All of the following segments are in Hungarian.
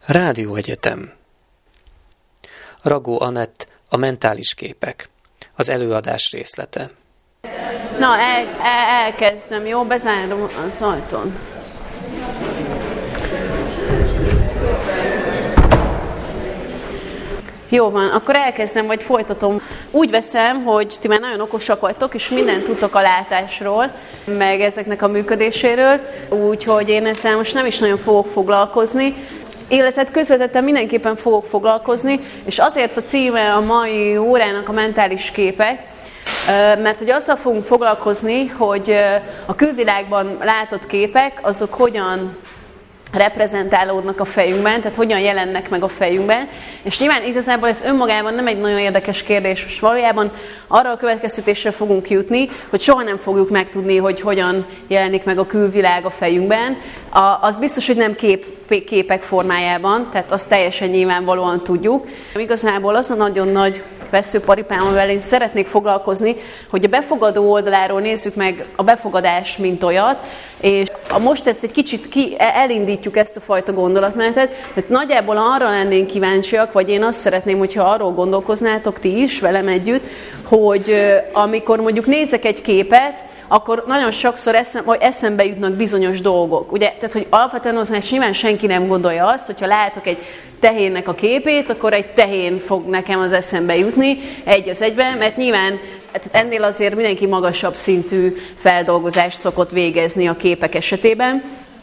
Rádióegyetem. Ragó Anett, a mentális képek. Az előadás részlete. Na, elkezdem, jó? Bezárom az ajtón. Jó van, akkor elkezdem, vagy folytatom. Úgy veszem, hogy ti már nagyon okosak vagytok, és mindent tudtok a látásról, meg ezeknek a működéséről, úgyhogy én ezzel most nem is nagyon fogok foglalkozni. Illetve közvetetten mindenképpen fogok foglalkozni, és azért a címe a mai órának a mentális képek, mert hogy azzal fogunk foglalkozni, hogy a külvilágban látott képek, azok hogyan reprezentálódnak a fejünkben, tehát hogyan jelennek meg a fejünkben. És nyilván igazából ez önmagában nem egy nagyon érdekes kérdés, most valójában arra a következtetésre fogunk jutni, hogy soha nem fogjuk megtudni, hogy hogyan jelenik meg a külvilág a fejünkben. Az biztos, hogy nem képek formájában, tehát azt teljesen nyilvánvalóan tudjuk. Igazából az a nagyon nagy veszőparipám, amivel én szeretnék foglalkozni, hogy a befogadó oldaláról nézzük meg a befogadást, mint olyat, és most ezt egy kicsit elindítjuk ezt a fajta gondolatmenetet, mert nagyjából arra lennénk kíváncsiak, vagy én azt szeretném, hogyha arról gondolkoznátok ti is velem együtt, hogy amikor mondjuk nézek egy képet, akkor nagyon sokszor eszembe jutnak bizonyos dolgok. Ugye? Tehát, hogy alapvetően az nyilván senki nem gondolja azt, hogyha látok egy tehénnek a képét, akkor egy tehén fog nekem az eszembe jutni egy az egyben, mert nyilván ennél azért mindenki magasabb szintű feldolgozást szokott végezni a képek esetében.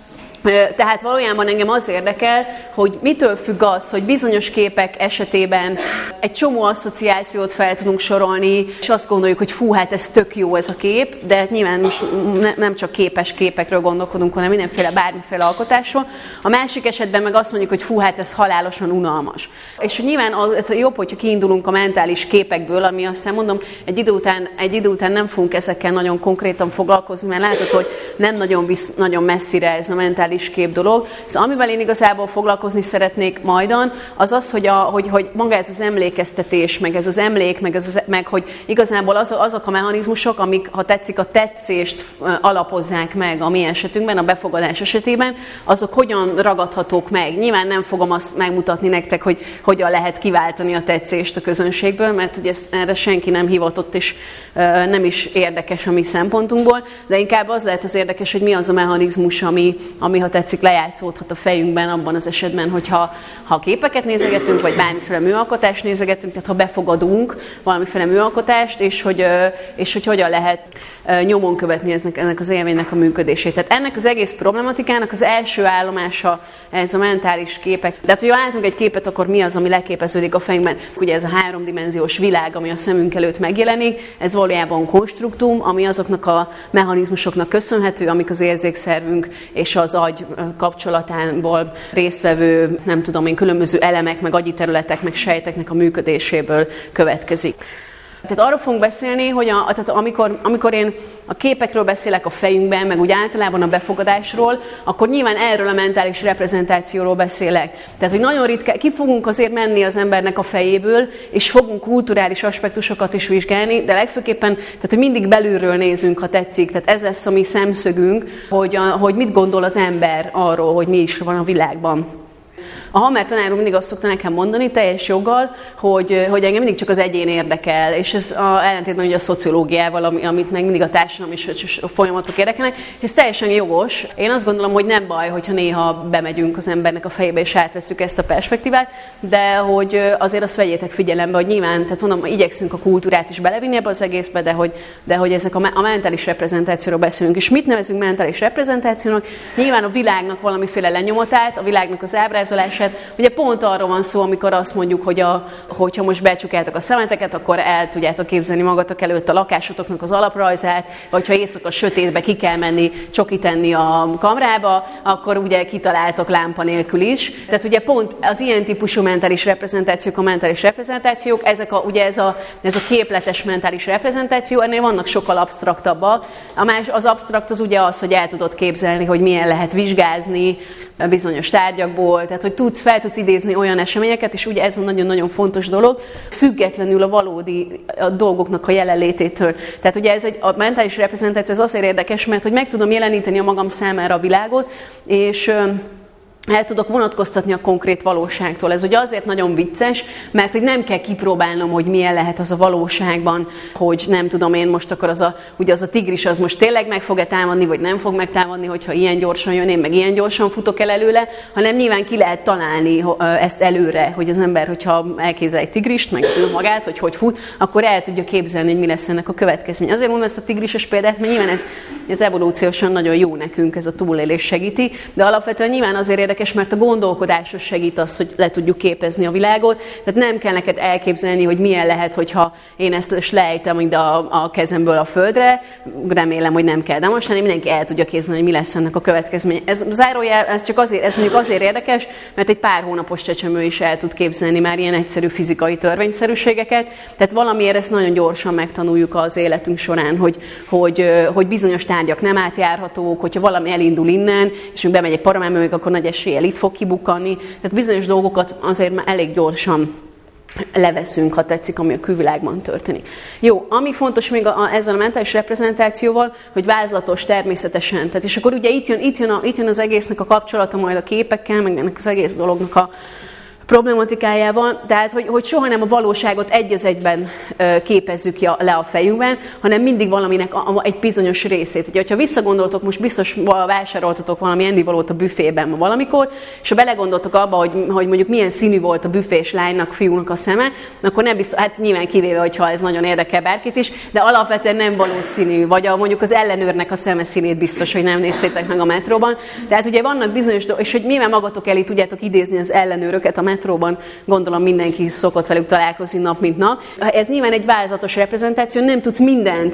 Tehát valójában engem az érdekel, hogy mitől függ az, hogy bizonyos képek esetében egy csomó asszociációt fel tudunk sorolni, és azt gondoljuk, hogy fú, hát ez tök jó ez a kép, de nyilván most nem csak képekről gondolkodunk, hanem bármiféle alkotásról. A másik esetben meg azt mondjuk, hogy fú, hát ez halálosan unalmas. És nyilván jobb, hogyha kiindulunk a mentális képekből, ami aztán mondom, egy idő után nem fogunk ezekkel nagyon konkrétan foglalkozni, mert látod, hogy nem nagyon messzire ez a mentális kép dolog. Szóval amivel én igazából foglalkozni szeretnék majdan, az az, hogy maga ez az emlékeztetés, meg ez az emlék, meg hogy igazából azok a mechanizmusok, amik, ha tetszik, a tetszést alapozzák meg a mi esetünkben, a befogadás esetében, azok hogyan ragadhatók meg. Nyilván nem fogom azt megmutatni nektek, hogy hogyan lehet kiváltani a tetszést a közönségből, mert hogy erre senki nem hivatott, és nem is érdekes a mi szempontunkból, de inkább az lehet az érdekes, hogy mi az a mechanizmus, ami ha tetszik, lejátszódhat a fejünkben abban az esetben, hogyha képeket nézegetünk, vagy bármiféle műalkotást nézegetünk, tehát ha befogadunk valamiféle műalkotást, és hogy hogyan lehet nyomon követni ennek az élménynek a működését. Tehát ennek az egész problematikának az első állomása ez a mentális képek. De ha látunk egy képet, akkor mi az, ami leképeződik a fejünkben? Ugye ez a háromdimenziós világ, ami a szemünk előtt megjelenik, ez valójában konstruktum, ami azoknak a mechanizmusoknak köszönhető, amik az érzékszervünk és az agy kapcsolatából résztvevő, nem tudom én, különböző elemek, meg agyi területek, meg sejteknek a működéséből következik. Tehát arról fogunk beszélni, hogy amikor én a képekről beszélek a fejünkben, meg úgy általában a befogadásról, akkor nyilván erről a mentális reprezentációról beszélek. Tehát, hogy nagyon ritkán ki fogunk azért menni az embernek a fejéből, és fogunk kulturális aspektusokat is vizsgálni, de legfőképpen, tehát, hogy mindig belülről nézünk, ha tetszik. Tehát ez lesz a mi szemszögünk, hogy mit gondol az ember arról, hogy mi is van a világban. A Hammer tanár úr mindig azt szokta nekem mondani, teljes joggal, hogy engem mindig csak az egyén érdekel, és ez ellentétben ugye a szociológiával, amit meg mindig a társadalom és a folyamatok érdekelnek, és ez teljesen jogos. Én azt gondolom, hogy nem baj, hogyha néha bemegyünk az embernek a fejébe, és átveszünk ezt a perspektívát, de hogy azért azt vegyétek figyelembe, hogy nyilván, tehát mondom, igyekszünk a kultúrát is belevinni ebbe az egészbe, de hogy ezek a mentális reprezentációról beszélünk. És mit nevezünk mentális reprezentációnak? Nyilván a világnak valamiféle lenyomatát, a világnak az ábrázolását. Ugye pont arról van szó, amikor azt mondjuk, hogyha most becsukáltak a szemeteket, akkor el tudjátok képzelni magatok előtt a lakásotoknak az alaprajzát, vagy ha éjszaka sötétbe ki kell menni csokit enni a kamrába, akkor ugye kitaláltok lámpa nélkül is. Tehát ugye pont az ilyen típusú mentális reprezentációk, a mentális reprezentációk, ugye ez a képletes mentális reprezentáció, ennél vannak sokkal absztraktabbak. Az absztrakt az ugye az, hogy el tudod képzelni, hogy milyen lehet vizsgázni bizonyos tárgyakból, tehát hogy fel tudsz idézni olyan eseményeket, és ugye ez a nagyon-nagyon fontos dolog, függetlenül a valódi dolgoknak a jelenlététől. Tehát ugye a mentális reprezentáció az azért érdekes, mert hogy meg tudom jeleníteni a magam számára a világot, és el tudok vonatkoztatni a konkrét valóságtól. Ez ugye azért nagyon vicces, mert hogy nem kell kipróbálnom, hogy milyen lehet az a valóságban, hogy nem tudom én most akkor ugye az a tigris az most tényleg meg fog-e támadni, vagy nem fog megtámadni, hogyha ilyen gyorsan jön, én meg ilyen gyorsan futok el előle, hanem nyilván ki lehet találni ezt előre, hogy az ember, hogyha elképzel egy tigrist, meg ő magát, hogy fut, akkor el tudja képzelni, hogy mi lesz ennek a következmény. Azért mondom ezt a tigrises példát, mert nyilván ez evolúciósan nagyon jó nekünk, ez a túlélés segíti, de alapvetően nyilván azért érdekes, mert a gondolkodáshoz segít az, hogy le tudjuk képezni a világot. Tehát nem kell neked elképzelni, hogy milyen lehet, hogyha én ezt lejtem ide a kezemből a földre. Remélem, hogy nem kell demonstrálni, mindenki el tudja képzelni, hogy mi lesz ennek a következmény. Ez zárójel, ez mondjuk azért érdekes, mert egy pár hónapos csecsemő is el tud képzelni már ilyen egyszerű fizikai törvényszerűségeket. Tehát valamiért ezt nagyon gyorsan megtanuljuk az életünk során, hogy bizonyos tárgyak nem átjárhatók, hogyha valami elindul innen, és még bemegy egy paramelmőig, akkor nagy eséllyel itt fog kibukkanni. Tehát bizonyos dolgokat azért már elég gyorsan leveszünk, ha tetszik, ami a külvilágban történik. Jó, ami fontos még ezzel a mentális reprezentációval, hogy vázlatos természetesen. Tehát, és akkor ugye itt jön az egésznek a kapcsolata majd a képekkel, meg ennek az egész dolognak a problematikájával, tehát hogy soha nem a valóságot egy az egyben képezzük le a fejünkben, hanem mindig valaminek egy bizonyos részét. Ugye, ha visszagondoltok, most biztos vásároltatok valami ennivalót a büfében ma valamikor, és ha belegondoltok abba, hogy mondjuk milyen színű volt a büfés lánynak, fiúnak a szeme, akkor nem biztos, hát nyilván kivéve, hogyha ez nagyon érdekel bárkit is, de alapvetően nem valószínű, vagy mondjuk az ellenőrnek a szeme színét biztos, hogy nem néztétek meg a metróban. Tehát ugye vannak bizonyos dolgok, és hogy nyilván magatok elé tudjátok idézni az ellenőröket a metróban, gondolom mindenki szokott velük találkozni nap mint nap. Ez nyilván egy vázatos reprezentáció, nem tudsz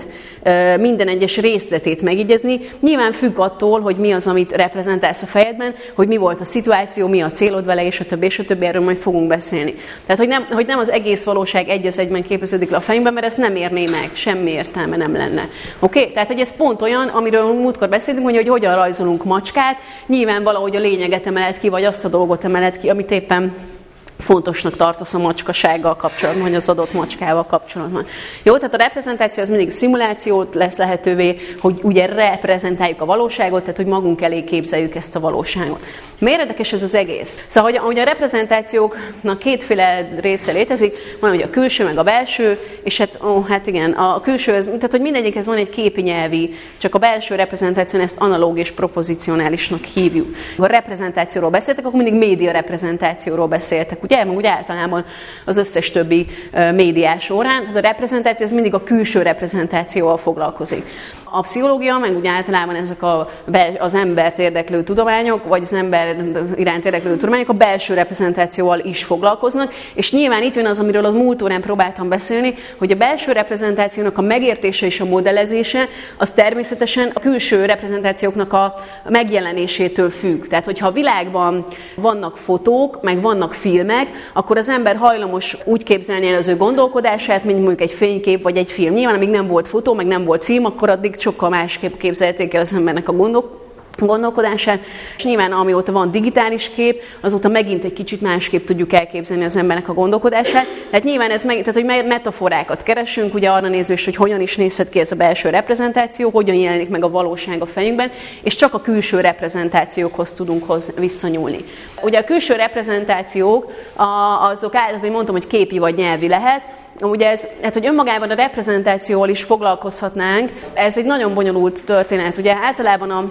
minden egyes részletét megígézni. Nyilván függ attól, hogy mi az, amit reprezentálsz a fejedben, hogy mi volt a szituáció, mi a célod vele, és a többi, erről majd fogunk beszélni. Tehát, hogy nem az egész valóság egy az egyben képeződik le a fejünkben, mert ezt nem érné meg, semmi értelme nem lenne. Oké? Tehát, hogy ez pont olyan, amiről múltkor beszéltünk, hogy hogyan rajzolunk macskát, nyilván valahogy a lényeget emeled ki, vagy azt a dolgot emeled ki, amit éppen fontosnak tartasz a macskasággal kapcsolatban, vagy az adott macskával kapcsolatban. Jó, tehát a reprezentáció az mindig szimulációt lesz lehetővé, hogy ugye reprezentáljuk a valóságot, tehát hogy magunk elé képzeljük ezt a valóságot. Miért érdekes ez az egész? Szóval, hogy a reprezentációknak kétféle része létezik, van ugye a külső, meg a belső, és hát igen, a külső, tehát hogy mindegyikhez van egy képi nyelvi, csak a belső reprezentáción ezt analóg és propozicionálisnak hívjuk. Ha a reprezentációról beszéltek, akkor mindig média reprezentációról beszéltek, ugye? Meg úgy általában az összes többi médiás órán, tehát a reprezentáció az mindig a külső reprezentációval foglalkozik. A pszichológia, meg úgy általában ezek az embert érdeklő tudományok, vagy az ember iránt érdeklő tudományok a belső reprezentációval is foglalkoznak, és nyilván itt van az, amiről a múlt órán próbáltam beszélni, hogy a belső reprezentációnak a megértése és a modellezése, az természetesen a külső reprezentációknak a megjelenésétől függ. Tehát, hogyha a világban vannak fotók, meg vannak filmek, akkor az ember hajlamos úgy képzelni el az ő gondolkodását, mint mondjuk egy fénykép vagy egy film. Nyilván, amíg nem volt fotó, meg nem volt film, akkor addig sokkal másképp képzelték el az embernek a gondolkodását, és nyilván amióta van digitális kép, azóta megint egy kicsit másképp tudjuk elképzelni az embernek a gondolkodását. Tehát nyilván tehát hogy metaforákat keresünk, ugye arra nézve, hogy hogyan is nézhet ki ez a belső reprezentáció, hogyan jelenik meg a valóság a fejünkben, és csak a külső reprezentációkhoz tudunk visszanyúlni. Ugye a külső reprezentációk, azok hogy mondtam, hogy képi vagy nyelvi lehet. Ugye hát, hogy önmagában a reprezentációval is foglalkozhatnánk, ez egy nagyon bonyolult történet. Ugye általában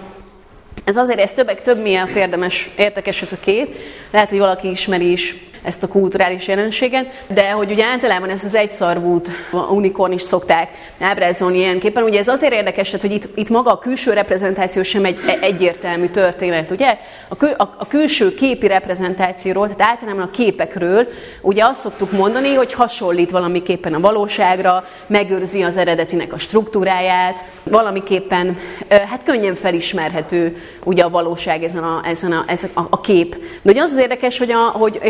ez azért, ez több miatt érdekes ez a kép. Lehet, hogy valaki ismeri is ezt a kulturális jelenséget, de hogy ugye általában ezt az egyszarvút unikorn is szokták ábrázolni ilyenképpen. Ugye ez azért érdekes, hogy itt maga a külső reprezentáció sem egy egyértelmű történet, ugye? A külső képi reprezentációról, tehát általában a képekről, ugye azt szoktuk mondani, hogy hasonlít valamiképpen a valóságra, megőrzi az eredetinek a struktúráját, valamiképpen hát könnyen felismerhető ugye a valóság ezen a kép. De ugye az érdekes, és hát, mert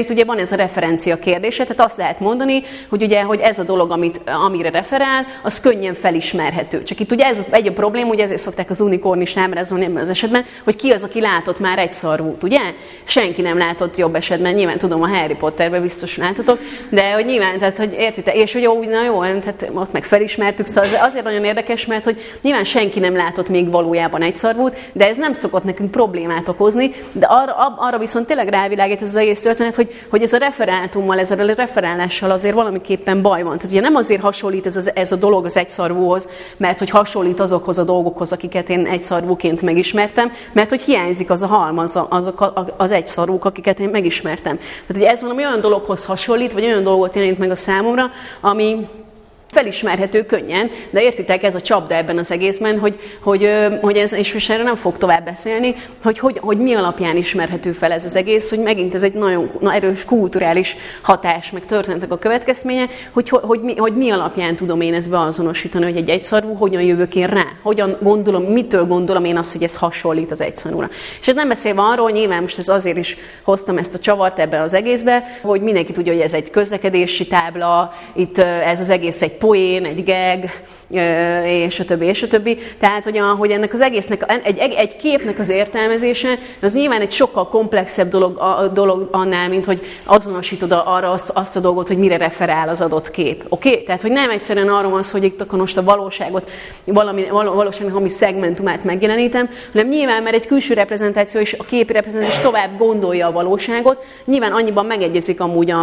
itt ugye van ez a referencia kérdése, tehát azt lehet mondani, hogy ugye, hogy ez a dolog, amire referál, az könnyen felismerhető. Csak itt ugye ez egy a probléma, ugye ezért szokták az unikornis ábrázolni ebben az esetben, hogy ki az, aki látott már egy szarvút, ugye? Senki nem látott jobb esetben, nyilván tudom, a Harry Potterben biztos láttatok, de hogy nyilván, tehát hogy értitek, és hogy jó, na jó, tehát ott meg felismertük, szóval azért nagyon érdekes, mert hogy nyilván senki nem látott még valójában egy szarvút, de ez nem szokott nekünk problémát okozni, de arra viszont tényleg rávilágít ez az egész történet, hogy ez a referátummal, ezzel a referálással azért valamiképpen baj van. Tehát ugye nem azért hasonlít ez a dolog az egyszarvúhoz, mert hogy hasonlít azokhoz a dolgokhoz, akiket én egyszarvúként megismertem, mert hogy hiányzik az a halmaz, azok az egyszarvúk, akiket én megismertem. Tehát ugye ez valami olyan dologhoz hasonlít, vagy olyan dolgot jelent meg a számomra, ami felismerhető könnyen, de értitek, ez a csapda ebben az egészben, hogy ez, és erről nem fog tovább beszélni, hogy mi alapján ismerhető fel ez az egész, hogy megint ez egy nagyon erős kulturális hatás, meg történetek a következménye, hogy mi alapján tudom én ezt beazonosítani, hogy egy egyszarvú, hogyan jövök én rá, hogyan gondolom, mitől gondolom én azt, hogy ez hasonlít az egyszarvúra. És nem beszélve arról, nyilván most ez azért is hoztam ezt a csavart ebben az egészbe, hogy mindenki tudja, hogy ez egy közlekedési tábla, itt ez az egész egy poén, egy gag, és a többi, és a többi. Tehát, hogy ennek az egésznek, egy képnek az értelmezése, az nyilván egy sokkal komplexebb dolog annál, mint hogy azonosítod arra azt a dolgot, hogy mire referál az adott kép. Oké? Tehát, hogy nem egyszerűen arról van szó, hogy itt akkor most a valóságot, valóságnak ami szegmentumát megjelenítem, hanem nyilván, mert egy külső reprezentáció és a képi reprezentáció tovább gondolja a valóságot, nyilván annyiban megegyezik amúgy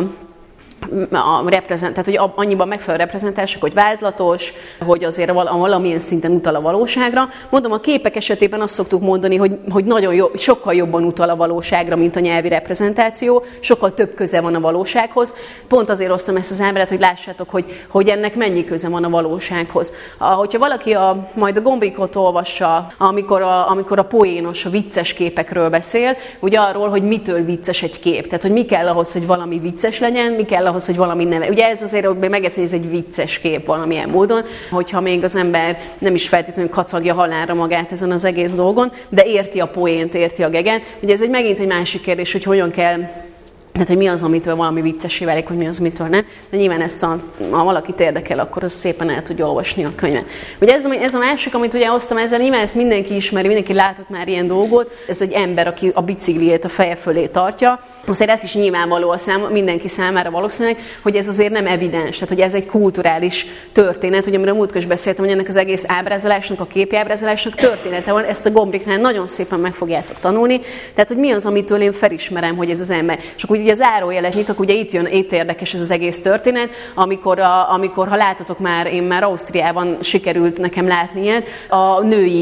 tehát, hogy annyiban megfelelő reprezentások, hogy vázlatos, hogy azért valamilyen szinten utal a valóságra. Mondom, a képek esetében azt szoktuk mondani, hogy nagyon jó, sokkal jobban utal a valóságra, mint a nyelvi reprezentáció, sokkal több köze van a valósághoz. Pont azért hoztam ezt az ábrát, hogy lássátok, hogy ennek mennyi köze van a valósághoz. Hogyha valaki majd a Gombricot olvassa, amikor a poénos, a vicces képekről beszél, ugye arról, hogy mitől vicces egy kép. Tehát, hogy mi kell ahhoz, hogy valami vicces legyen, mi kell ahhoz, hogy valami neve. Ugye ez azért, hogy megeszi, ez egy vicces kép valamilyen módon, hogyha még az ember nem is feltétlenül kacagja halálra magát ezen az egész dolgon, de érti a poént, érti a geget. Ugye ez megint egy másik kérdés, hogy hogyan kell, tehát, hogy mi az, amitől valami viccesé válik, hogy mi az, amitől nem. De nyilván ezt, ha valakit érdekel, akkor az szépen el tudja olvasni a könyvet. Ugye ez a másik, amit ugye hoztam ezzel, nyilván ezt mindenki ismeri, mindenki látott már ilyen dolgot. Ez egy ember, aki a bicikliét a feje fölé tartja. Azért ez is nyilvánvaló mindenki számára valószínűleg, hogy ez azért nem evidens. Tehát, hogy ez egy kulturális történet, hogy amiről múltkor is beszéltem, hogy ennek az egész ábrázolásnak, a képi ábrázolásnak története van. Ezt a Gombricnál nagyon szépen meg fogjátok tanulni. Tehát, hogy mi az, amitől én felismerem, hogy ez az ember. És akkor ugye zárójelet nyitok, ugye itt érdekes ez az egész történet, amikor ha látotok már, én már Ausztriában sikerült nekem látni ilyet, a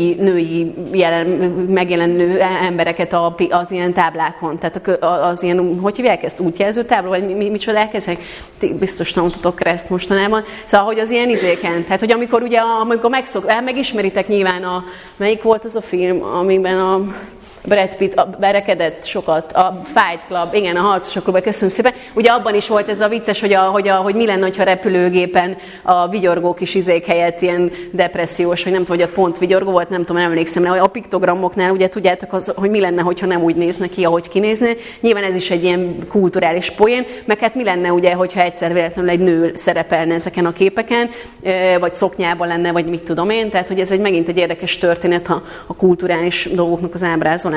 női megjelenő embereket az ilyen táblákon, tehát az ilyen, hogy hívják ezt, útjelző tábla, vagy micsodák ezek? Biztos tanultatok ezt mostanában. Szóval, hogy az ilyen izéken, tehát, hogy amikor megismeritek nyilván melyik volt az a film, amiben a Brad Pitt berekedett sokat, a Fight Club, igen, a harcosok klubban, köszönöm szépen. Ugye abban is volt ez a vicces, hogy mi lenne, ha repülőgépen a vigyorgó kis izék helyett ilyen depressziós, vagy nem tudom, hogy a pont vigyorgó volt, nem tudom, nem emlékszem, de a piktogramoknál ugye tudjátok, hogy mi lenne, ha nem úgy nézne ki, ahogy kinézne. Nyilván ez is egy ilyen kulturális poén, meg hát mi lenne, ugye, hogyha egyszer véletlenül egy nő szerepelne ezeken a képeken, vagy szoknyában lenne, vagy mit tudom én, tehát hogy ez megint egy érdekes történet a kulturális dolgoknak az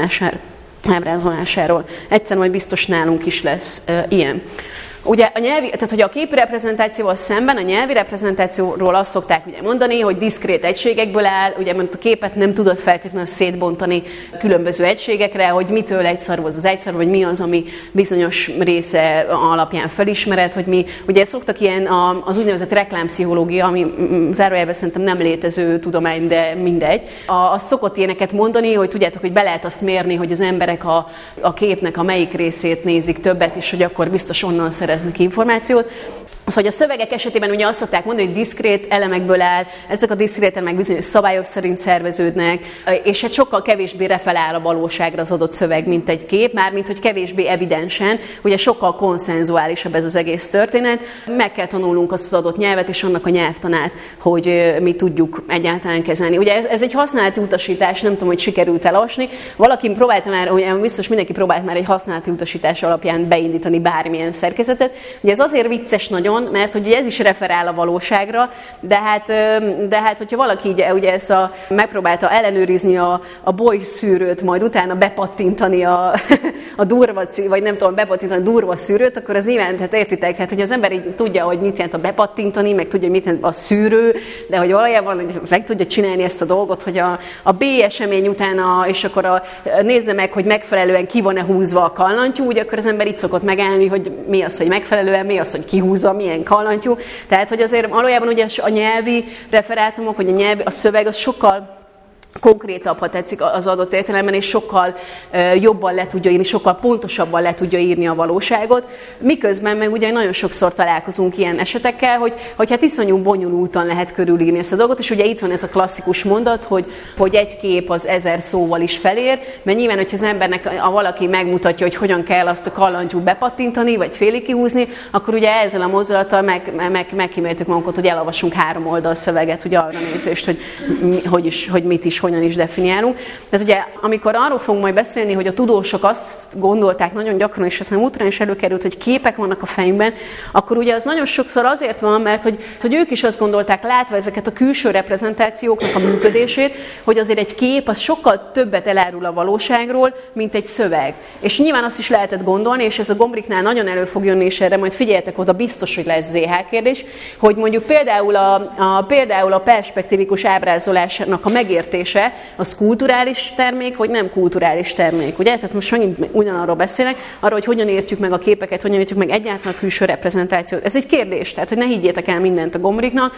ábrázolásáról. Egyszer majd biztos nálunk is lesz ilyen. Ugye tehát, hogy a képi reprezentációval szemben a nyelvi reprezentációról azt szokták ugye mondani, hogy diszkrét egységekből áll, ugye mert a képet nem tudod feltétlenül szétbontani különböző egységekre, hogy mitől egyszarvú az egyszarvú, vagy mi az, ami bizonyos része alapján felismered, hogy mi, ugye szoktak ilyen az úgynevezett reklámpszichológia, ami zárójelben szerintem nem létező tudomány, de mindegy. Az szokott ilyeneket mondani, hogy tudjátok, hogy be lehet azt mérni, hogy az emberek a képnek a melyik részét nézik többet, és hogy akkor biztos onnan szereznek információt. Szóval a szövegek esetében ugye azt szokták mondani, hogy diszkrét elemekből áll, ezek a diszkrét elemek bizonyos szabályok szerint szerveződnek, és hát sokkal kevésbé referál a valóságra az adott szöveg, mint egy kép, mármint hogy kevésbé evidensen, ugye sokkal konszenzuálisabb ez az egész történet. Meg kell tanulnunk azt az adott nyelvet és annak a nyelvtanát, hogy mi tudjuk egyáltalán kezelni. Ugye ez egy használati utasítás, nem tudom, hogy sikerült elolvasni. Valaki próbálta már, ugye biztos mindenki próbált már egy használati utasítás alapján beindítani bármilyen szerkezetet. Ugye ez azért vicces nagyon, mert hogy ez is referál a valóságra, de hát hogyha valaki ugye megpróbálta ellenőrizni a bolyszűrőt, majd utána bepattintani a durva, vagy nem tudom, bepattintani a durva szűrőt, akkor az nyilván, hát értitek, hát hogy az ember így tudja, hogy mit jelent a bepattintani, meg tudja, hogy mit jelent a szűrő, de hogy valójában meg tudja csinálni ezt a dolgot, hogy a B esemény utána, és akkor nézze meg, hogy megfelelően ki van-e húzva a kallantyú, úgy akkor az ember itt szokott megállni, hogy mi az, hogy megfelelően, mi az, hogy kihúzza, milyen kallantyú. Tehát, hogy azért valójában ugye a nyelvi referátumok, vagy a szöveg az sokkal konkrétabb, ha tetszik az adott értelemben, és sokkal jobban le tudja írni, sokkal pontosabban le tudja írni a valóságot, miközben meg ugye nagyon sokszor találkozunk ilyen esetekkel, hogy hát iszonyú bonyolultan lehet körülírni ezt a dolgot, és ugye itt van ez a klasszikus mondat, hogy egy kép az 1000 szóval is felér, mert nyilván, hogyha az embernek valaki megmutatja, hogy hogyan kell azt a kallantyút bepattintani, vagy félig kihúzni, akkor ugye ezzel a mozdulattal megkíméltük magunkat, hogy elolvasunk 3 oldal szöveget, ugye arra nézvést, hogy mit is, hogyan is definiálunk. Tehát ugye, amikor arról fogunk majd beszélni, hogy a tudósok azt gondolták nagyon gyakran, és aztán útra is előkerült, hogy képek vannak a fejünkben, akkor ugye az nagyon sokszor azért van, mert hogy ők is azt gondolták, látva ezeket a külső reprezentációknak a működését, hogy azért egy kép az sokkal többet elárul a valóságról, mint egy szöveg. És nyilván azt is lehetett gondolni, és ez a Gombrichnál nagyon elő fog jönni, és erre majd figyeljetek oda, biztos, hogy lesz ZH kérdés, hogy mondjuk például a perspektívikus ábrázolásnak a megértése, az kulturális termék, vagy nem kulturális termék, ugye? Tehát most megint ugyanarról beszélek, arról, hogy hogyan értjük meg a képeket, hogyan értjük meg egyáltalán a külső reprezentációt. Ez egy kérdés, tehát hogy ne higgyétek el mindent a Gombrichnak.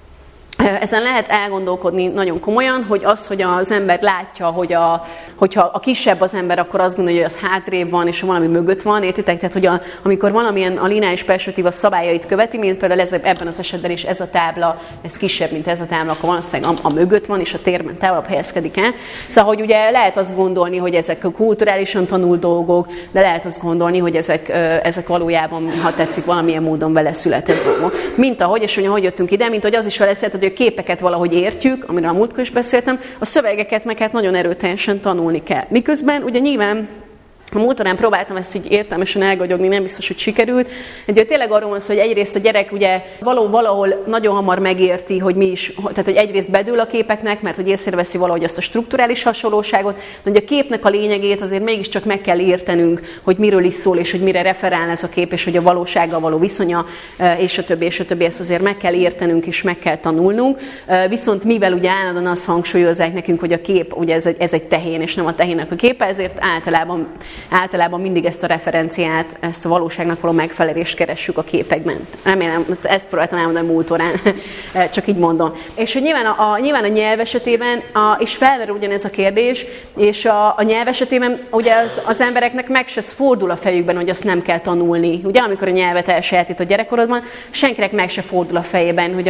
Ezen lehet elgondolkodni nagyon komolyan, hogy az, hogy az ember látja, hogyha a kisebb az ember, akkor azt gondolja, hogy az hátrébb van, és valami mögött van, értitek? Tehát, hogy amikor valamilyen a lineáris perspektíva szabályait követi, mint például ebben az esetben is ez a tábla, ez kisebb, mint ez a tábla, akkor valószínűleg a mögött van, és a térben távolabb helyezkedik el. Szóval, hogy ugye lehet azt gondolni, hogy ezek kulturálisan tanult dolgok, de lehet azt gondolni, hogy ezek valójában, ha tetszik, valamilyen módon vele született dolgok. Mint ahogy, és hogy jöttünk ide, mint hogy az is vele született, hogy a képeket valahogy értjük, amiről a múltkor is beszéltem, a szövegeket meg hát nagyon erőteljesen tanulni kell. Miközben ugye nyilván a múltorán próbáltam ezt így értelmesen elgagyogni, nem biztos, hogy sikerült. Ugye tényleg arról van szó, hogy egyrészt a gyerek ugye valahol nagyon hamar megérti, hogy mi is, tehát hogy egyrészt bedől a képeknek, mert hogy észreveszi valahogy azt a strukturális hasonlóságot, de hogy a képnek a lényegét azért mégiscsak meg kell értenünk, hogy miről is szól, és hogy mire referál ez a kép, és hogy a valósággal való viszonya, és a többi, ezt azért meg kell értenünk, és meg kell tanulnunk. Viszont mivel ugye állandóan azt hangsúlyozzák nekünk, hogy a kép ugye ez egy tehén, és nem a tehénnek a képe, ezért általában mindig ezt a referenciát, ezt a valóságnak való megfelelést keressük a képekben. Remélem, ezt próbáltam elmondani múlt órán, csak így mondom. És hogy nyilván a nyelv esetében is felmerül ugyanez a kérdés, és a nyelv esetében ugye az embereknek meg se fordul a fejükben, hogy azt nem kell tanulni. Ugye amikor a nyelvet elsajátít a gyerekkorodban, senkinek meg se fordul a fejében,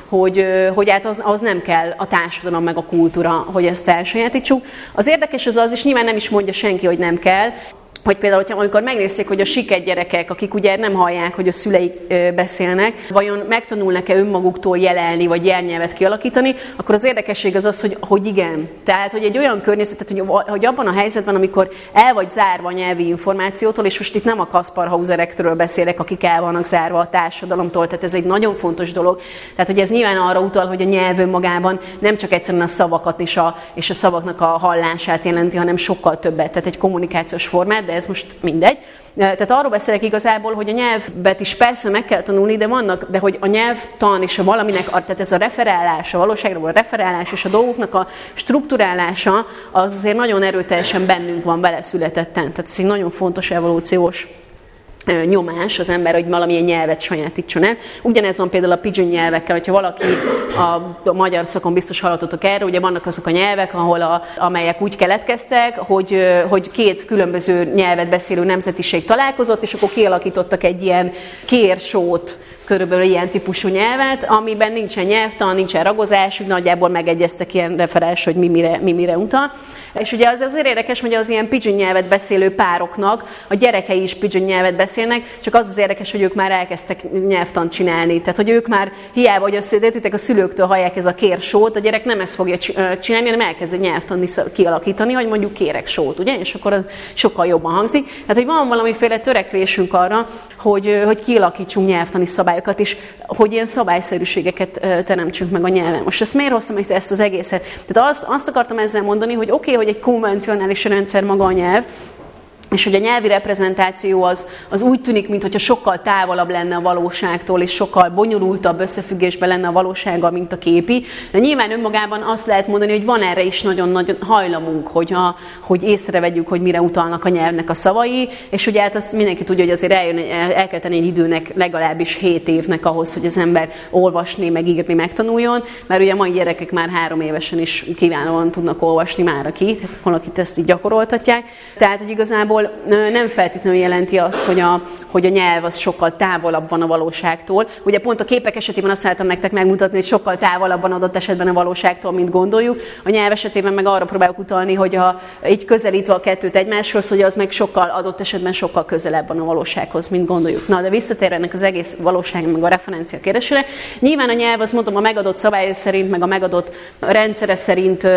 hogy hát az nem kell a társadalom meg a kultúra, hogy ezt elsajátítsuk. Az érdekes az is, nyilván nem is mondja senki, hogy nem kell, hogy például, amikor megnézték, hogy a siket gyerekek, akik ugye nem hallják, hogy a szüleik beszélnek, vajon megtanulnak-e önmaguktól jelelni, vagy jelnyelvet kialakítani, akkor az érdekesség az, hogy igen. Tehát, hogy egy olyan környezetet, hogy abban a helyzetben, amikor el vagy zárva a nyelvi információtól, és most itt nem a Kaspar Hauserektől beszélek, akik el vannak zárva a társadalomtól, tehát ez egy nagyon fontos dolog. Tehát, hogy ez nyilván arra utal, hogy a nyelv önmagában nem csak egyszerűen a szavakat és a szavaknak a hallását jelenti, hanem sokkal többet, tehát egy kommunikációs formát, de ez most mindegy. Tehát arról beszélek igazából, hogy a nyelvet is persze meg kell tanulni, de hogy a nyelvtan és a valaminek, tehát ez a referálás, a valóságra való referálás és a dolgoknak a strukturálása, az azért nagyon erőteljesen bennünk van beleszületetten. Tehát ez egy nagyon fontos evolúciós nyomás az ember, hogy valamilyen nyelvet sajátítson el. Ugyanez van például a pidgin nyelvekkel, hogyha valaki a magyar szakon biztos hallottatok erről, ugye vannak azok a nyelvek, amelyek úgy keletkeztek, hogy két különböző nyelvet beszélő nemzetiség találkozott, és akkor kialakítottak egy ilyen kérsót, körülbelül ilyen típusú nyelvet, amiben nincsen nyelvtan, nincsen ragozás, úgy nagyjából megegyeztek ilyen referens, hogy mi mire utal. És ugye az azért érdekes, hogy az ilyen pidgin nyelvet beszélő pároknak a gyerekei is pidgin nyelvet beszélnek, csak az érdekes, hogy ők már elkezdtek nyelvtant csinálni. Tehát, hogy ők már hiába, hogy a szülőktől hallják ez a kér sót, a gyerek nem ezt fogja csinálni, hanem elkezd egy nyelvtanni kialakítani, hogy mondjuk kérek sót, ugye? És akkor az sokkal jobban hangzik. Tehát, hogy van valamiféle törekvésünk arra, hogy kialakítsunk nyelvtani szabályokat, és hogy ilyen szabályszerűségeket teremtsünk meg a nyelven. Most ezt miért hoztam ezt az egészet? Tehát azt akartam ezzel mondani, hogy oké, hogy egy konvencionális rendszer maga a nyelv, és hogy a nyelvi reprezentáció az úgy tűnik, mintha sokkal távolabb lenne a valóságtól, és sokkal bonyolultabb összefüggésben lenne a valósággal, mint a képi. De nyilván önmagában azt lehet mondani, hogy van erre is nagyon-nagyon hajlamunk, hogy észrevegyük, hogy mire utalnak a nyelvnek a szavai, és ugye hát azt mindenki tudja, hogy azért el kell tenni egy időnek legalábbis 7 évnek ahhoz, hogy az ember olvasni, meg írni, megtanuljon, mert ugye a mai gyerekek már 3 évesen is kiválóan tudnak olvasni már tehát valakit ezt így gyakoroltatják. Tehát, hogy igazából nem feltétlenül jelenti azt, hogy a nyelv az sokkal távolabb van a valóságtól. Ugye pont a képek esetében azt szeretem nektek megmutatni, hogy sokkal távolabb van adott esetben a valóságtól, mint gondoljuk. A nyelv esetében meg arra próbáljuk utalni, hogy ha így közelítve a kettőt egymáshoz, hogy az meg sokkal adott esetben sokkal közelebb van a valósághoz, mint gondoljuk. Na, de visszatérve ennek az egész valóság meg a referencia kérdésére. Nyilván a nyelv, azt mondom, a megadott szabály szerint, meg a megadott rendszere szerint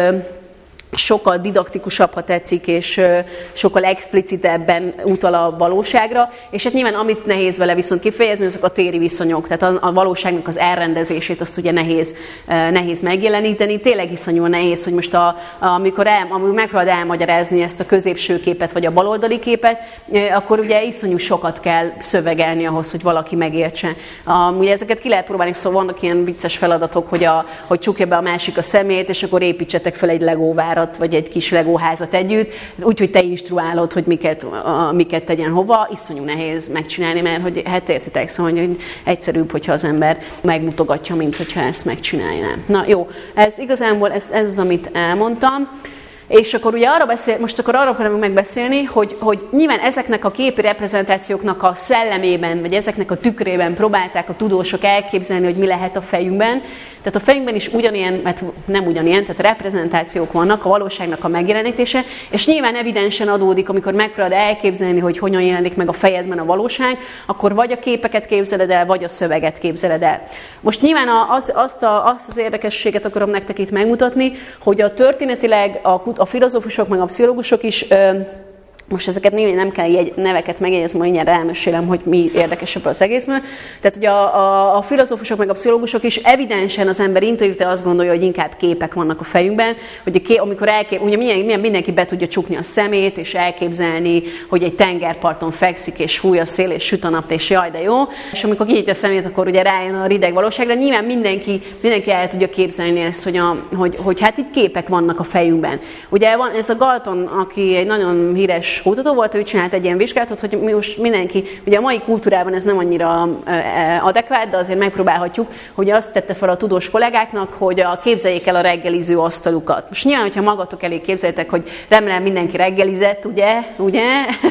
sokkal didaktikusabb, ha tetszik, és sokkal explicitebben utal a valóságra, és hát nyilván amit nehéz vele viszont kifejezni, ezek a téri viszonyok, tehát a valóságnak az elrendezését azt ugye nehéz megjeleníteni. Tényleg iszonyúan nehéz, hogy most amikor megpróbálod elmagyarázni ezt a középső képet, vagy a baloldali képet, akkor ugye iszonyú sokat kell szövegelni ahhoz, hogy valaki megértse. Ugye ezeket ki lehet próbálni, szóval vannak ilyen vicces feladatok, hogy csukja be a másik a szemét, és akkor építsetek fel egy legóvárat, vagy egy kis legóházat együtt, úgyhogy te instruálod, hogy miket tegyen hova, iszonyú nehéz megcsinálni, mert hogy hát értitek, szóval hogy egyszerűbb, hogyha az ember megmutogatja, mint hogyha ezt megcsinálná. Na jó, ez igazából ez az, amit elmondtam. És akkor ugye most arra próbálunk megbeszélni, hogy nyilván ezeknek a képi reprezentációknak a szellemében, vagy ezeknek a tükrében próbálták a tudósok elképzelni, hogy mi lehet a fejünkben. Tehát a fejünkben is ugyanilyen, mert nem ugyanilyen, tehát reprezentációk vannak, a valóságnak a megjelenítése, és nyilván evidensen adódik, amikor megpróbálod elképzelni, hogy hogyan jelenik meg a fejedben a valóság, akkor vagy a képeket képzeled el, vagy a szöveget képzeled el. Most nyilván azt az érdekességet akarom nektek itt megmutatni, hogy a történetileg a filozófusok meg a pszichológusok is, most ezeket nem kell neveket megjegyezni, majd mindjárt elmesélem, hogy mi érdekesebb az egészből. Tehát ugye a filozófusok meg a pszichológusok is evidensen az ember intuitíve azt gondolja, hogy inkább képek vannak a fejünkben, hogy amikor ugye mindenki be tudja csukni a szemét, és elképzelni, hogy egy tengerparton fekszik, és fúj a szél, és süt a nap, és jaj, de jó. És amikor kinyitja a szemét, akkor ugye rájön a rideg valóság, de nyilván mindenki el tudja képzelni ezt, hogy hát itt képek vannak a fejünkben. Ugye van ez a Galton, aki egy nagyon híres kutató volt, ő csinált egy ilyen vizsgálatot, hogy most mindenki, ugye a mai kultúrában ez nem annyira adekvát, de azért megpróbálhatjuk, hogy azt tette fel a tudós kollégáknak, hogy képzeljék el a reggeliző asztalukat. Most nyilván, hogyha magatok elé képzeljétek, hogy remélem mindenki reggelizett, ugye?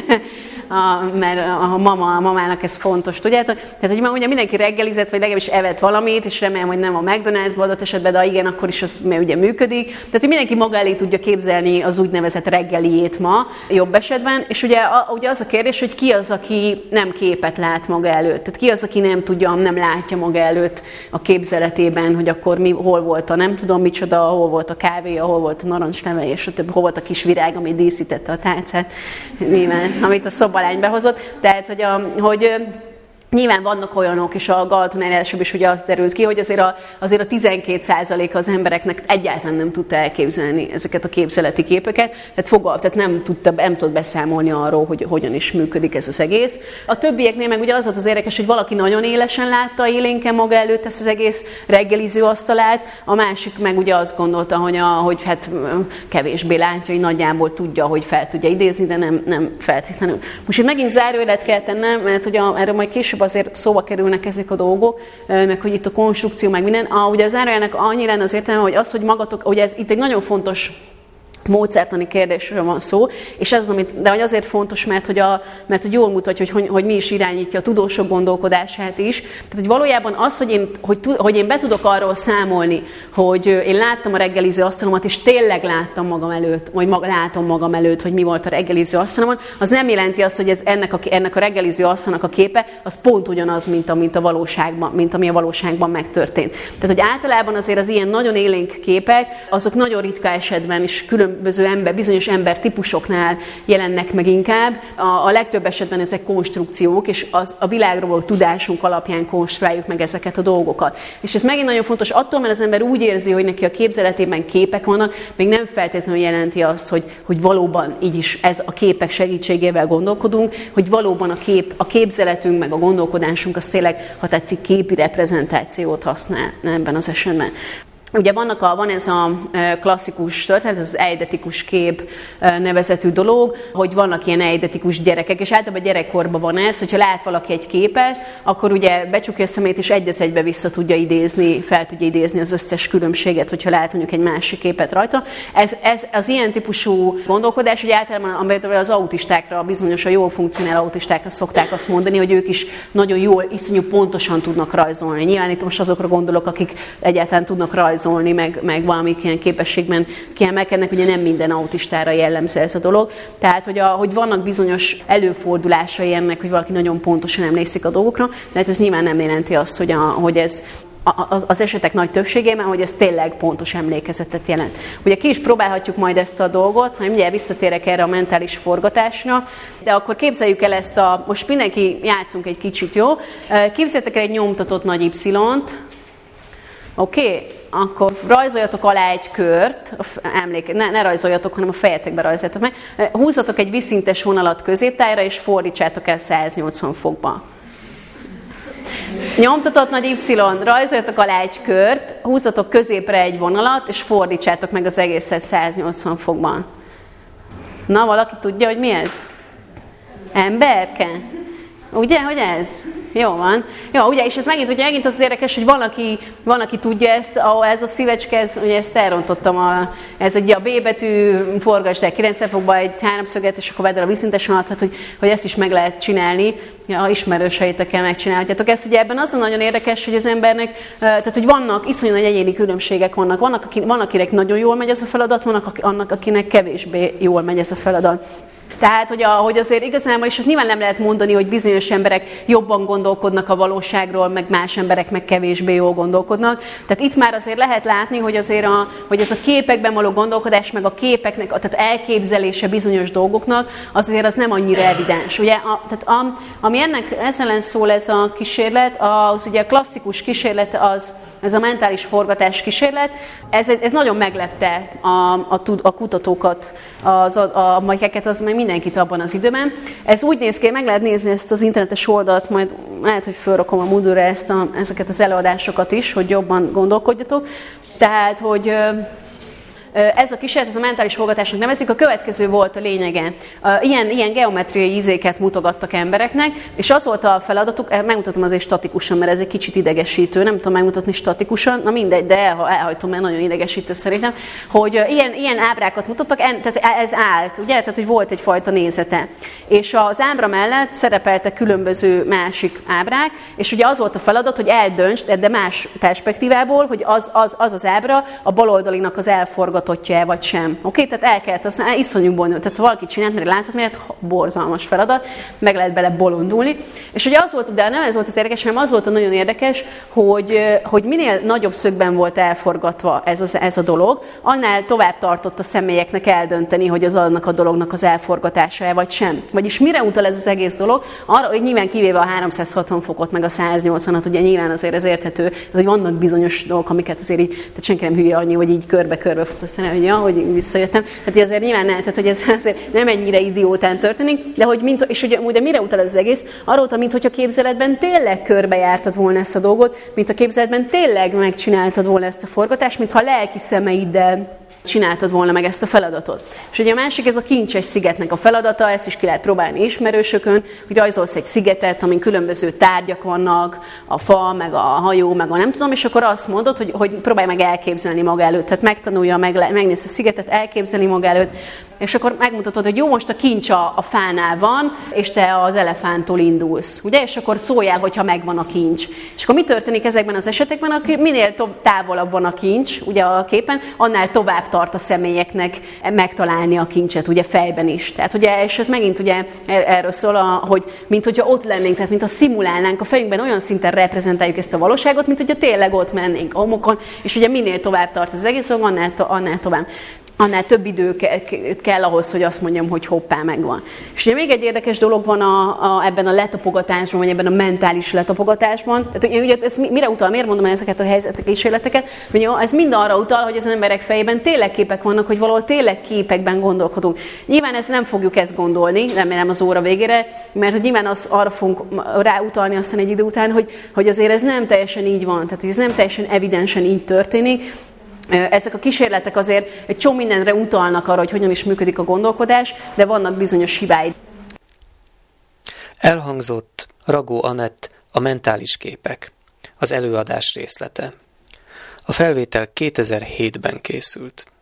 Mert a mamának ez fontos, tudjátok? Tehát, hogy ugye mindenki reggelizett, vagy legalábbis evett valamit, és remélem, hogy nem a McDonald's-ba adott esetben, de igen, akkor is az ugye működik. Tehát, hogy mindenki maga elé tudja képzelni az úgynevezett reggeliét ma, jobb esetben, és ugye az a kérdés, hogy ki az, aki nem képet lát maga előtt. Tehát ki az, aki nem látja maga előtt a képzeletében, hogy akkor hol volt a nem tudom micsoda, hol volt a kávéja, hol volt a narancsleve, és több, hol volt a kis virág, ami díszítette a tálcát, nyilván, amit a szobalány behozott. Tehát, hogy nyilván vannak olyanok, és a Galtonál elsőbb is ugye az derült ki, hogy azért a 12% az embereknek egyáltalán nem tudta elképzelni ezeket a képzeleti képeket, tehát nem tudott beszámolni arról, hogy hogyan is működik ez az egész. A többieknél meg ugye az volt az érdekes, hogy valaki nagyon élesen látta élénken maga előtt ezt az egész reggeliző asztalát, a másik meg ugye azt gondolta, hogy hát kevésbé látja, hogy nagyjából tudja, hogy fel tudja idézni, de nem feltétlenül. Most itt megint zárójelet kell tennem, mert ugye erről majd később azért szóba kerülnek ezek a dolgok, meg hogy itt a konstrukció, meg minden. Ugye az zárójelnek annyi lenne az értelme, hogy az, hogy magatok, ugye ez itt egy nagyon fontos módszertani kérdésről van szó, és ez az, de azért fontos, mert hogy jól mutatja, hogy mi is irányítja a tudósok gondolkodását is. Tehát, hogy valójában az, hogy én be tudok arról számolni, hogy én láttam a reggeliző asztalomat, és tényleg láttam magam előtt, vagy látom magam előtt, hogy mi volt a reggeliző asztalomon, az nem jelenti azt, hogy ennek a reggeliző asztalnak a képe, az pont ugyanaz, mint ami a valóságban megtörtént. Tehát, hogy általában azért az ilyen nagyon élénk képek, azok nagyon ritka esetben is különböző bizonyos embertípusoknál jelennek meg inkább. A legtöbb esetben ezek konstrukciók, és a világról tudásunk alapján konstruáljuk meg ezeket a dolgokat. És ez megint nagyon fontos, attól, mert az ember úgy érzi, hogy neki a képzeletében képek vannak, még nem feltétlenül jelenti azt, hogy valóban így is ez a képek segítségével gondolkodunk, hogy valóban a képzeletünk, meg a gondolkodásunk az tényleg, ha tetszik, képi reprezentációt használ ebben az esetben. Ugye van ez a klasszikus történet, ez az eidetikus kép nevezetű dolog, hogy vannak ilyen eidetikus gyerekek, és általában gyerekkorban van ez, hogyha lát valaki egy képet, akkor ugye becsukja a szemét, és egy az egybe vissza tudja idézni, fel tudja idézni az összes különbséget, hogyha lát mondjuk egy másik képet rajta. Ez az ilyen típusú gondolkodás, hogy általában az autistákra, bizonyosan jól funkcionáló autistákra szokták azt mondani, hogy ők is nagyon jól, iszonyú pontosan tudnak rajzolni. Nyilván itt most azokra gondolok, akik egyáltalán tudnak rajzolni, meg valamik ilyen képességben kiemelkednek, ugye nem minden autistára jellemző ez a dolog. Tehát, hogy vannak bizonyos előfordulásai ennek, hogy valaki nagyon pontosan emlékszik a dolgokra, de hát ez nyilván nem jelenti azt, hogy ez az esetek nagy többségében, hogy ez tényleg pontos emlékezetet jelent. Ugye ki is próbálhatjuk majd ezt a dolgot, majd mindjárt visszatérek erre a mentális forgatásra, de akkor képzeljük el ezt most mindenki játszunk egy kicsit, jó? Képzeljétek el egy nyomtatott nagy Y-t, oké? Akkor rajzoljatok alá egy kört, ne rajzoljatok, hanem a fejetekbe rajzoljatok meg. Húzzatok egy vízszintes vonalat középtájra, és fordítsátok el 180 fokba. Nyomtatott nagy Y, rajzoljatok alá egy kört, húzzatok középre egy vonalat, és fordítsátok meg az egészet 180 fokban. Na, valaki tudja, hogy mi ez? Emberke? Ugye, hogy ez? Jó van. Jó, ugye, és ez megint az érdekes, hogy van, aki tudja ezt, ez a szívecske, ugye ezt elrontottam, ez ugye a B betű, forgasd el 90 fokba egy háromszöget, és akkor vedd el a vízszintes vonalat, hát, hogy ezt is meg lehet csinálni, ha ismerőseitekkel megcsinálhatjátok ezt. Ugye ebben az a nagyon érdekes, hogy az embernek, tehát hogy vannak iszonyú nagy egyéni különbségek van, akinek nagyon jól megy ez a feladat, annak, akinek kevésbé jól megy ez a feladat. Tehát, hogy azért igazából, és azt nyilván nem lehet mondani, hogy bizonyos emberek jobban gondolkodnak a valóságról, meg más emberek meg kevésbé jól gondolkodnak. Tehát itt már azért lehet látni, hogy azért hogy ez a képekben való gondolkodás, meg a képeknek, tehát elképzelése bizonyos dolgoknak, azért az nem annyira evidens. Ugye, ami ezzel ellen szól ez a kísérlet, az ugye a klasszikus kísérlet ez a mentális forgatás kísérlet, ez nagyon meglepte a kutatókat, amiket az meg mindenkit abban az időben. Ez úgy néz ki, meg lehet nézni ezt az internetes oldalt, majd lehet, hogy felrakom a Moodle-re ezeket az előadásokat is, hogy jobban gondolkodjatok. Tehát, hogy ez a kísérlet, ez a mentális forgatásnak nevezik, a következő volt a lényege. Ilyen geometriai ízéket mutogattak embereknek, és az volt a feladatuk, megmutatom azért statikusan, mert ez egy kicsit idegesítő, nem tudom megmutatni statikusan, na mindegy, de elhajtom, mert nagyon idegesítő szerintem, hogy ilyen ábrákat mutattak, tehát ez állt, ugye, tehát hogy volt egyfajta nézete. És az ábra mellett szerepeltek különböző másik ábrák, és ugye az volt a feladat, hogy eldöntsd, de más perspektívából, hogy az ábra a baloldalinak az elforgatása vagy sem. Oké? Tehát el kellett, az iszonyú bonyolult. Tehát ha valaki csinált, mert láthatni, mert borzalmas feladat, meg lehet bele bolondulni. És ugye az volt, de nem ez volt az érdekes, hanem az volt a nagyon érdekes, hogy minél nagyobb szögben volt elforgatva ez a dolog, annál tovább tartott a személyeknek eldönteni, hogy az annak a dolognak az elforgatása vagy sem. Vagyis mire utal ez az egész dolog? Arra, hogy nyilván kivéve a 360 fokot, meg a 180-at, ugye nyilván azért ez érthető, hogy vannak bizonyos dolgok, amiket azért így, tehát senki nem hülye annyi, hogy így körbe-körbe fut, aztán, hogy visszajöttem. Tehát azért nyilván nem, tehát hogy ez azért nem ennyire idiótán történik, de hogy és ugye mire utal ez az egész? Arra utal, mintha képzeletben tényleg körbejártad volna ezt a dolgot, mint a képzeletben tényleg megcsináltad volna ezt a forgatást, mintha a lelki szemeiddel csináltad volna meg ezt a feladatot. És ugye a másik, ez a kincses szigetnek a feladata, ezt is ki lehet próbálni ismerősökön, hogy rajzolsz egy szigetet, amin különböző tárgyak vannak, a fa, meg a hajó, meg a nem tudom, és akkor azt mondod, hogy próbálj meg elképzelni maga előtt. Tehát megtanulja, megnézd a szigetet, elképzelni maga előtt, és akkor megmutatod, hogy jó, most a kincs a fánál van, és te az elefánttól indulsz, ugye? És akkor szóljál, hogyha megvan a kincs. És akkor mi történik ezekben az esetekben, aki minél távolabb van a kincs, ugye a képen, annál tovább tart a személyeknek megtalálni a kincset, ugye fejben is. Tehát ugye, és ez megint ugye erről szól, hogy mint hogyha ott lennénk, tehát mint ha szimulálnánk a fejünkben, olyan szinten reprezentáljuk ezt a valóságot, mint hogyha tényleg ott mennénk a homokon, és ugye minél tovább tart az egész, annál tovább. Annál több idő kell ahhoz, hogy azt mondjam, hogy hoppá, megvan. És ugye még egy érdekes dolog van ebben a letapogatásban, vagy ebben a mentális letapogatásban. Tehát ugye ez mire utal? Miért mondom ezeket a helyzetek, kísérleteket? Ez mind arra utal, hogy az emberek fejében tényleg képek vannak, hogy valahol tényleg képekben gondolkodunk. Nyilván nem fogjuk ezt gondolni, remélem az óra végére, mert nyilván arra fogunk ráutalni aztán egy idő után, hogy azért ez nem teljesen így van. Tehát ez nem teljesen evidensen így történik. Ezek a kísérletek azért egy csomó mindenre utalnak arra, hogy hogyan is működik a gondolkodás, de vannak bizonyos hibái. Elhangzott Ragó Anett a mentális képek, az előadás részlete. A felvétel 2007-ben készült.